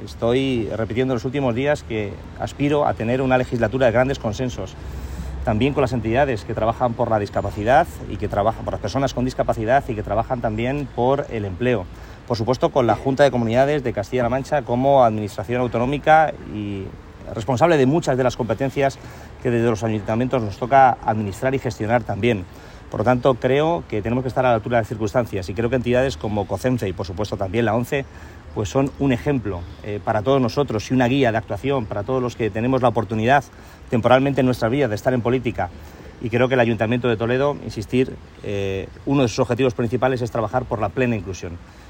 estoy repitiendo en los últimos días que aspiro a tener una legislatura de grandes consensos, también con las entidades que trabajan por la discapacidad y que trabajan por las personas con discapacidad y que trabajan también por el empleo. Por supuesto, con la Junta de Comunidades de Castilla-La Mancha como administración autonómica y responsable de muchas de las competencias que desde los ayuntamientos nos toca administrar y gestionar también. Por lo tanto, creo que tenemos que estar a la altura de las circunstancias y creo que entidades como COCENFE y, por supuesto, también la ONCE pues son un ejemplo para todos nosotros y una guía de actuación para todos los que tenemos la oportunidad temporalmente en nuestra vida de estar en política. Y creo que el Ayuntamiento de Toledo, insistir, uno de sus objetivos principales es trabajar por la plena inclusión.